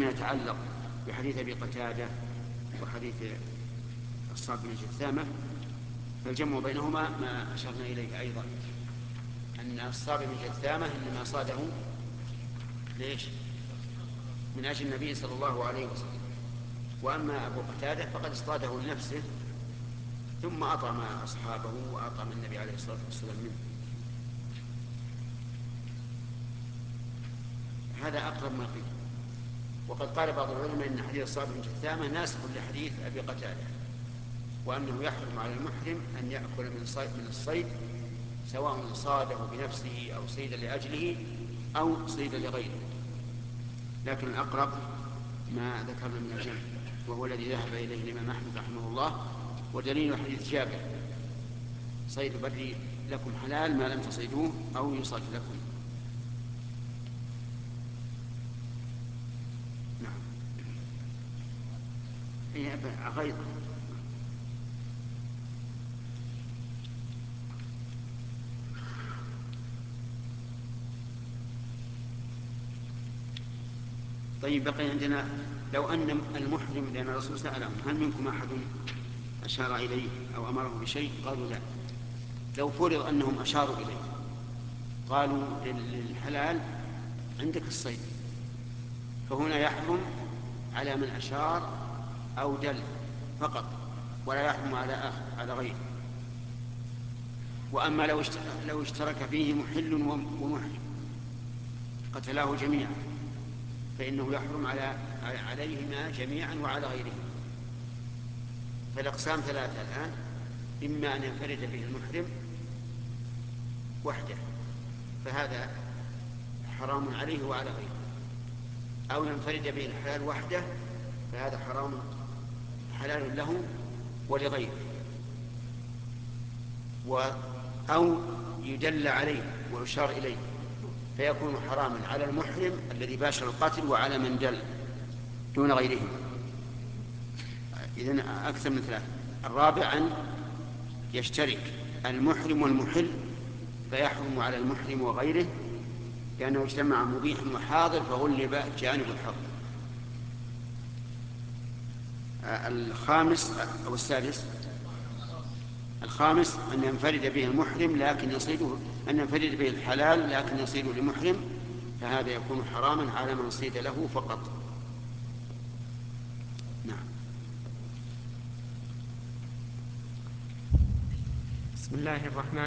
فيما يتعلق بحديث أبي قتادة وحديث الصعب بن جثامة فالجمع بينهما ما أشرنا إليه أيضا، أن الصعب بن جثامة إنما صاده ليش؟ من أجل النبي صلى الله عليه وسلم، وأما أبو قتادة فقد اصطاده لنفسه ثم أطعم أصحابه وأطعم النبي عليه الصلاة والسلام منه. هذا أقرب ما قيل. وقد قال بعض العلماء إن حديث الصعب بن جثامة ناسخ لحديث أبي قتادة، وأنه يحرم على المحرم أن يأكل من الصيد سواء صاده بنفسه أو صيد لأجله أو صيد لغيره، لكن الأقرب ما ذكرنا من الجمع، وهو الذي ذهب إليه الإمام أحمد رحمه الله. ودليل حديث جابر: صيد بري لكم حلال ما لم تصيدوه أو يصاد لكم. نعم. غير طيب، بقي عندنا لو أن المحرم، لأن الرسول سألهم: هل منكم أحد أشار إليه أو أمره بشيء؟ قالوا لا. لو فرض أنهم أشاروا إليه، قالوا للحلال عندك الصيد، فهنا يحرم على من أشار أو دل فقط، ولا يحرم على غيره. وأما لو اشترك فيه محل ومحرم قتلاه جميعا فإنه يحرم عليهما جميعا وعلى غيرهما. فالأقسام ثلاثة الآن: إما أن ينفرد به المحرم وحده فهذا حرام عليه وعلى غيره، أو ينفرد به الحلال وحده فهذا حلال له ولغيره، أو يدل عليه ويشار إليه فيكون حراما على المحرم الذي باشر القتل وعلى من دل دون غيرهم. إذن أكثر من ثلاثة. الرابع أن يشترك المحرم والمحل فيحرم على المحرم وغيره، لأنه اجتمع مبيح وحاضر فغلب جانب الحظ. الخامس أو السادس: الخامس أن ينفرد به المحرم لكن يصيده، أن ينفرد به الحلال لكن يصيده لمحرم، فهذا يكون حراما على من صيد له فقط. نعم. بسم الله الرحمن